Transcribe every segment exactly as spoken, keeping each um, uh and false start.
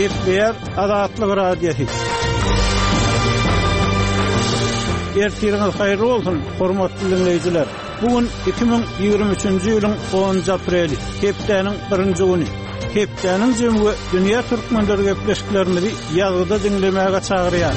Gepleyer Azatlyk Radiosu. Ertiriniz hayırlı olsun, hormatly dinleyijiler. Bugün iki bin ýygrimi üçinji ýylyň onunjy apreli, hepdeniň birinji güni. Hepdeniň jemgy dünýä türkmenleri gepleşiklerini ýazgyda dinlemäge çagyrýar.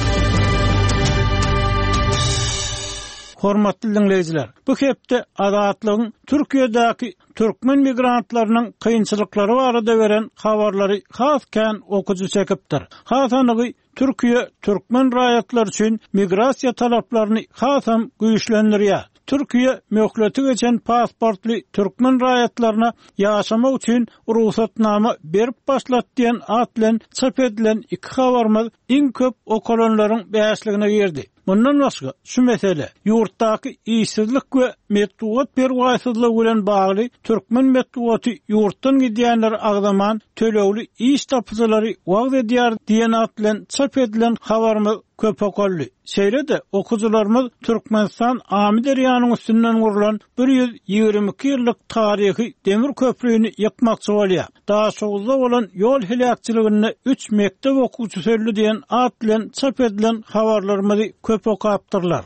Hormatly dinleyijiler, bu hepde Azatlygyň Türkiýedäki türkmen migrantlarynyň kynçylyklary barada beren habarlary hasken okuju çekipdir. Hasanygy Türkiýe türkmen raýatlar üçin migrasiýa talaplaryny hasam güýçlendirýär. Türkiýe möhleti geçen pasportly türkmen raýatlaryna ýaşamak üçin ruhsatnama berip başlat diýen at bilen çap edilen iki habarmy iň köp okolonlaryň bäşligine berdi. Bundan başga şu mesele ýurtdaky işsizlik we medeniýet berwaýsyzlygy bilen bagly türkmen medeniýeti ýurtdan gidýänler agdaman tölegli iş tapjylary wagt edýär diýen at bilen çap edilen habarmy köp okolly. Şeýle-de okujularymyz Türkmenistan Amy derýanyň üstünden gurulan bir ýüz ýygrimi iki ýyllyk taryhy demir köprüni ýykmakçy bolýar. Daha soňda bolan ýol helakçylygyny üç mektep okuwçysy öldü diýen at bilen çap edilen habarlarymyzy köp okapdyrlar.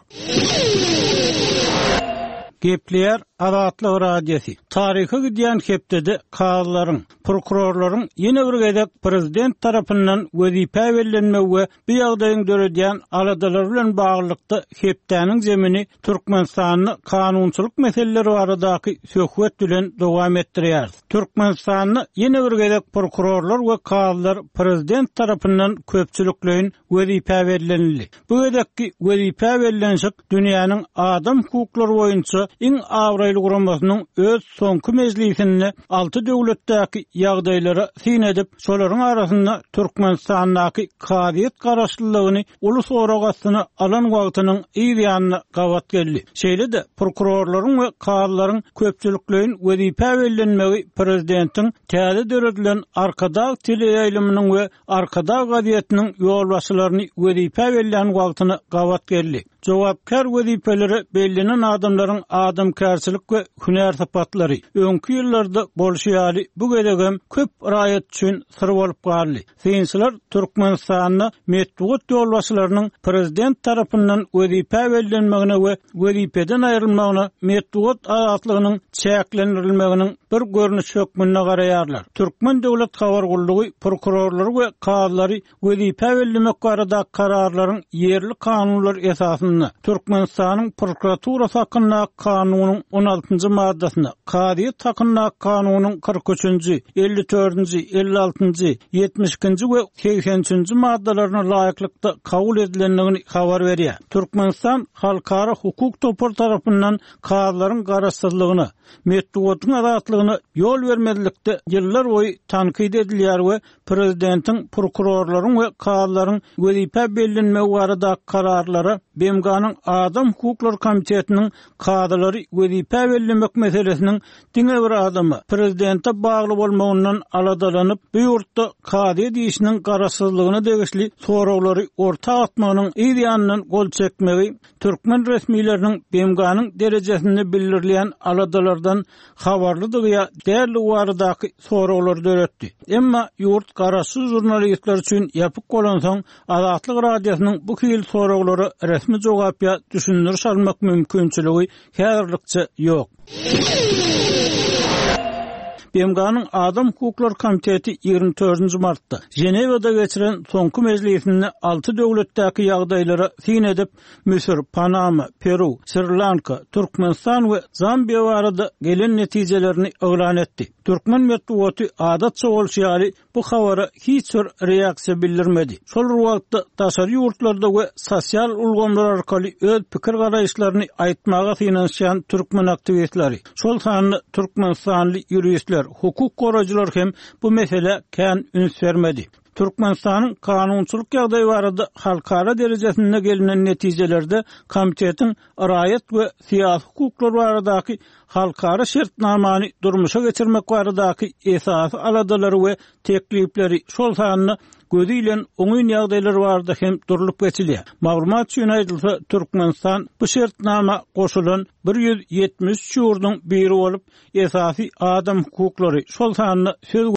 Gepleyer Azatlyk Radiosu. Taryhy gidýän hepdede kazylaryň, prokurorlaryň ýene bir gezek prezident tarapyndan wezipe berilmegi we bu ýagdaýyň döredýän aladalar bilen baglykda hepdeniň zemini Türkmenistanyň kanunçylyk meseleleri baradaky söhbet bilen dowam etdirýär. Türkmenistanyň ýene bir gezek prokurorlar we kazylar prezident tarapyndan köpçüliklerin wezipe berilmeli. Bu gezekki wezipe berilenşik dünýäniň adam hukuklary boýunça iň awraýly guramasynyň öz soňky mejlisinde alty döwletdäki ýagdaýlara sin edip, şolaryň arasynda Türkmenistanyň kadiýet garaşlylygyny ulus oragasyny alan wagtynyň ýygyanyny gawat geldi. Şeýle-de prokurorlaryň we kazylaryň köpçüliklerin wezipe berilmegi prezidentiň täze döredilen arkada teleýaýlymynyň we arkada gadiýetiniň ýolbaşçylaryny wezipe berilen wagtyny gawat geldi. Jogapkar wezipeleri bellenen adamlaryň adamkärçilik we hünär sapatlary öňkü ýyllarda bolşýaly bu gedegem köp raýat üçin syr bolup galdy. Synçylar Türkmenistanyň medeniýet ýolbaşçylarynyň prezident tarapyndan wezipe berilmegine we wezipeden aýrylmagyna medeniýet azatlygynyň çäklendirilmeginiň bir görnüş hökmüne garaýarlar. Türkmen döwlet habar gullugy prokurorlary we kazlary wezipe berilmek barada kararlaryň yerli kanunlar esasynda Türkmenistanyň prokuraturasy hakkında kanunyň on altynjy maddasyna, kadiýet hakkında kanunyň kırk üçinji, elli dördünji, elli altynjy, yetmiş ikinji we seksen üçinji maddalaryna laýyklykda kabul edilendigini habar berýär. Türkmenistan halkara hukuk topar tarapyndan kazlaryň garaşsyzlygyny, medeniýetiň azatlygyny ýol bermedilikde ýyllar boýy tankyd edilýär we prezidentiň prokurorlaryň we kazlaryň wezipe berilmegi barada kararlara B M G'nyň Adam Hukuklary Komitetiniň kadrlary wezipe berilmek meselesiniň diňe bir adamy prezidente bagly bolmagyndan aladalanyp bu ýurtda kadiýet işiniň garaşsyzlygyna degişli soraglary orta atmagynyň ýygyanynyň gol çekmegi türkmen resmiýetleriniň B M G'nyň derejesini bildirilýän aladalardan habarlydygy därli waradaky soraglary döretdi. Emma ýurt garaşsyz jurnalistler üçin ýapyk bolan soň Azatlyk Radiosynyň bu hil soraglary resmi jogapya düşündiriş almak mümkinçiligi häzirlikçe ýok. B M G'nyň Adam Hukuklary Komiteti ýygrimi dördünji martda Jenewada geçiren soňky mejlisinde alty döwletdäki ýagdaýlara sin edip Misir, Panama, Peru, Sri Lanka, Türkmenistan we Zambiya barada gelen netijelerini öwran etdi. Türkmen medeniýeti adatça bolşýaly bu habara hiç bir reaksiýa bildirmedi. Şol wagtda taşary ýurtlarda we sosial ulgamlar arkaly öz pikir garaýşlaryny aýtmaga finansiýan türkmen aktivistleri, şol sany Türkmenistanly ýuristler, hukuk goraýjylar hem bu mesele kän üns bermedi. Türkmenistanyň kanunçylyk ýagdaýy barada halkara derejesinde gelinen netijelerde komitetiň raýat we siýasy hukuklar baradaky halkara şertnamany durmuşa geçirmek baradaky esasy aladalary we teklipleri şol sanyny gözi ile oňyn ýagdaýlar barada hem durulup geçilýär. Maglumat üçin aýdylsa, Türkmenistan bu şertnama goşulan bir ýüz ýetmiş üç ýurdun biri bolup esasy adam hukuklary şol sanyny söz